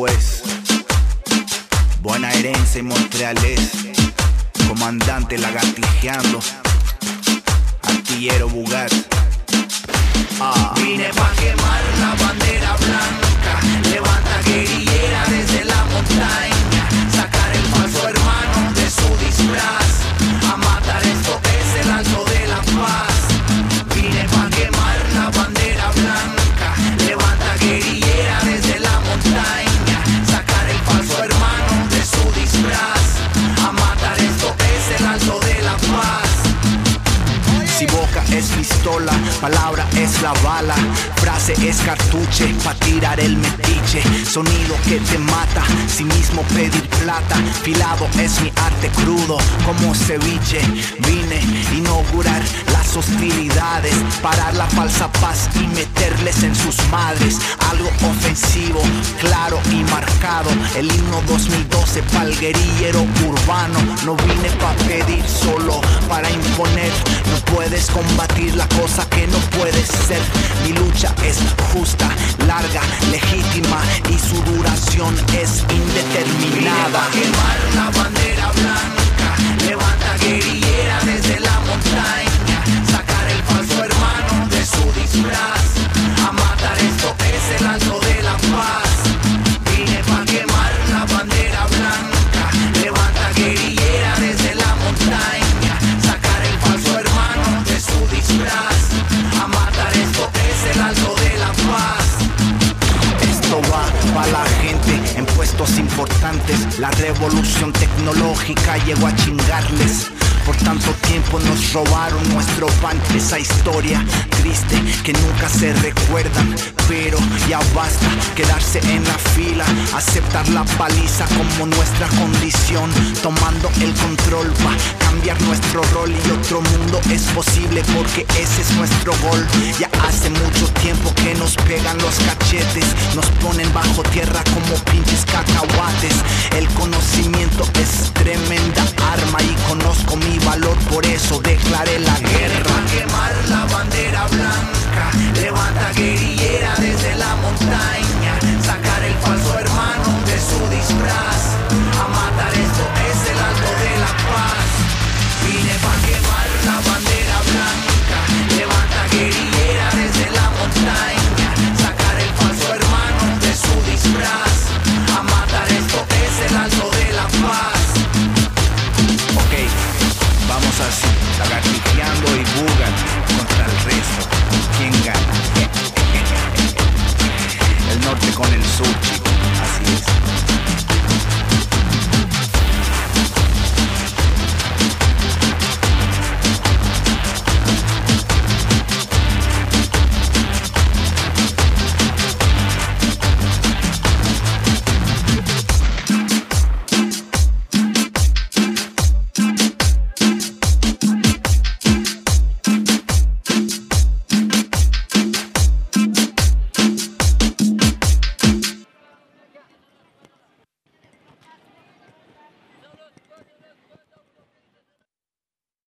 es buena herencia y Montreales, comandante lagartijeando, artillero Bugat. Vine pa' quemar la bandera blanca, levanta guerrillera desde la montaña, sacar el falso hermano de su disfraz, a matar esto es el alto de la paz. Vine pa' quemar la bandera blanca, levanta guerrillera desde la montaña, sacar el falso hermano de su disfraz, a matar esto es el alto de la paz. Si boca es pistola, palabra es la bala, frase es cartuche, pa' tirar el metiche, sonido que te mata, sí mismo pedir plata, filado es mi arte crudo, como ceviche, vine a inaugurar las hostilidades, parar la falsa paz y meterles en sus madres, algo ofensivo, claro y marcado, el himno 2012 pa'l guerrillero urbano, no vine pa' pedir, solo para imponer, no puedes combatir la cosa que no puede ser. Mi lucha es justa, larga, legítima y su duración es indeterminada. Vine pa' quemar la bandera blanca, levanta guerrillera desde la montaña, sacar el falso hermano de su disfraz, a matar esto es el alto de la paz. Vine pa' quemar la bandera blanca, levanta guerrillera desde la montaña, sacar el falso hermano de su disfraz, a matar esto es el alto de la paz. Esto va pa' la gente en puestos importantes, la revolución tecnológica llegó a chingarles. Por tanto tiempo nos robaron nuestro pan, esa historia triste que nunca se recuerdan. Pero ya basta quedarse en la fila, aceptar la paliza como nuestra condición, tomando el control pa' cambiar nuestro rol y otro mundo es posible porque ese es nuestro gol. Ya hace mucho tiempo que nos pegan los cachetes, nos ponen bajo tierra como pinches cacahuates. El conocimiento es tremenda arma y conozco mi valor, por eso declaré la guerra. Pa' quemar la bandera blanca, levanta guerrillera desde la montaña, sacar el falso hermano de su disfraz, a matar esto es el alto de la paz. Vine pa' quemar la bandera blanca, levanta guerrillera desde la montaña, sacar el falso hermano de su disfraz, a matar esto es el alto de la paz. Ok, vamos así, lagartijeando y Bugat contra el resto. ¿Quién gana? El norte con el sur.